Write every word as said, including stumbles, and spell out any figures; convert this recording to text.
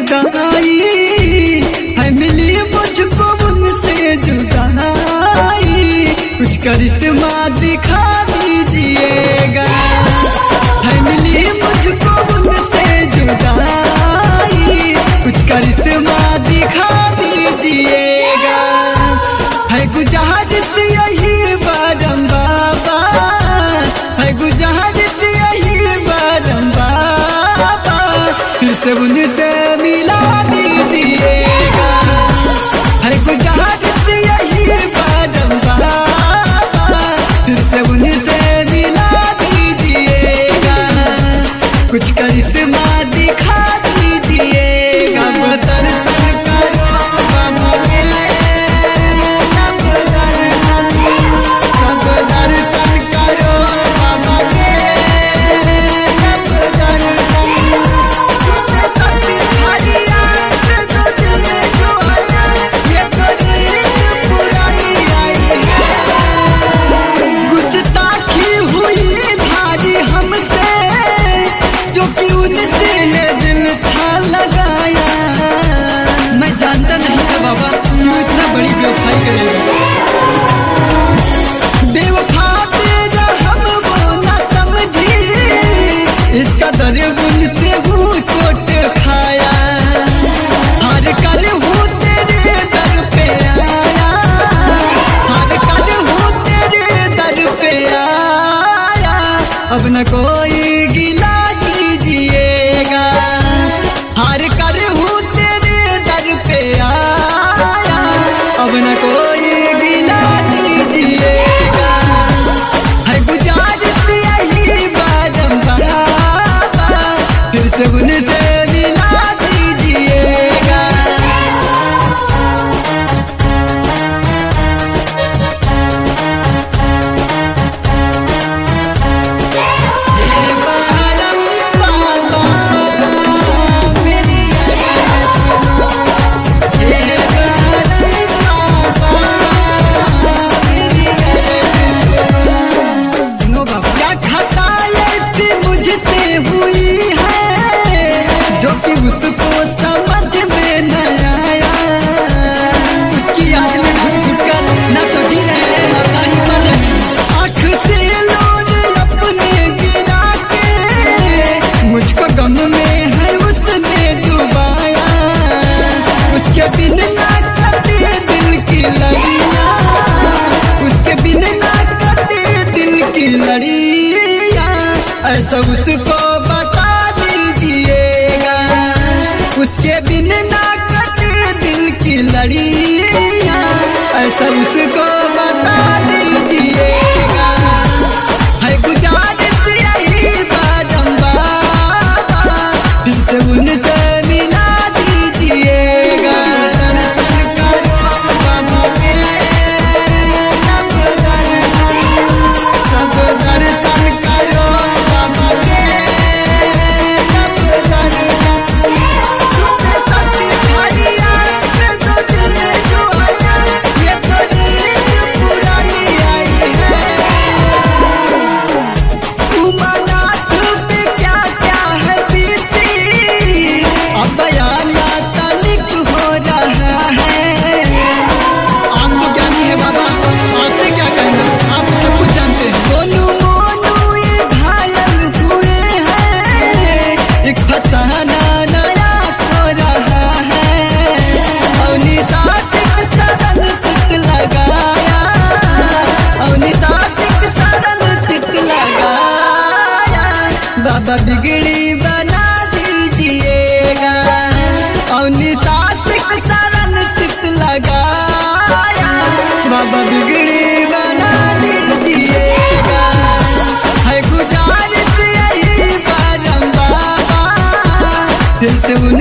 जुदाई है मिली मुझको उनसे जुदाई, कुछ करिश्मा दिखा दीजिएगा। है मिली मुझको उनसे जुदाई, कुछ करिश्मा दिखा दीजिएगा। है गुजारिश यही बारम बाबा, है गुजारिश यही बारम बाबा, फिर से उनसे मिला दीजिएगा। है गुजारिश यही बारम बाबा, फिर से उनसे मिला दीजिएगा। कुछ करिश्मा दिखा दीजिएगा। दर्शन करो बाबा के, सब दर्शन, सब दर्शन करो बाबा के, सब दर्शन। तुमने सबकी खाली आंख को दिल में जो आया, ये तो रीत पुरानी आई है। गुस्ताखी हुई भारी हमसे, जो कि उनसे ये दिल था लगाया। मैं जानता नहीं था बाबा तू इतना बड़ी बेवफाई करेगा। बेवफा तेरा हम वो ना समझी, इसका दर उनसे हूँ चोट खाया। हर कल हूँ तेरे दर पे आया, हर कल हूँ तेरे दर पे आया। अब न कोई गिला कीजिएगा। हर कर हूँ तेरे दर पे आया, अब न कोई गिला कीजिएगा। है गुजारिश यही बारम बाबा, फिर से उनसे मिला दीजिएगा। हे बारम बाबा मेरी अर्ज़ सुनो, हे बारम बाबा मेरी अर्ज़ सुनो। सुनो बाबा, क्या खता ऐसी मुझसे हुई है, जो कि उसको समझ में न आया। उसकी याद में घुट घुट कर न तो जी रहे हैं न ही मर रहे हैं। आँख से लोर अपने गिरा के, मुझको गम में है उसने डुबाया। उसके बिन ना कटे दिल की लड़ियाँ, उसके बिन ना कटे दिल की लड़ियाँ। ऐसा उसको बता दीजिएगा। उसके बिन ना कटे दिल की लड़ियाँ, ऐसा उसको बता दीजिएगा। है गुजारिश यही बारम बाबा, फिर से उनसे मिला दीजिएगा। दर्शन करो बाबा के, सब दर्शन, सब दर्शन करो बाबा के, सब दर्शन। तुमने सबकी खाली आंख को दिल में जो आया, ये तो रीत पुरानी आई है। उमानाथ पे क्या क्या है बीती, अब बयाना तनिक हो रहा है। आप तो ज्ञानी है बाबा, आपसे क्या कहना, आप सब कुछ जानते हैं। मोनू मोनू ये घायल हुए हैं, एक फसाना नया हो रहा है। अवनी साथिक सरन चित लगाया, अवनी साथिक सरन चित लगाया। बाबा बिगड़ी बना दीजिएगा। अवनी साथिक सरन चित लगाया, बाबा बिगड़ी बना दीजिएगा। है गुजारिश यही बारम बाबा, फिर से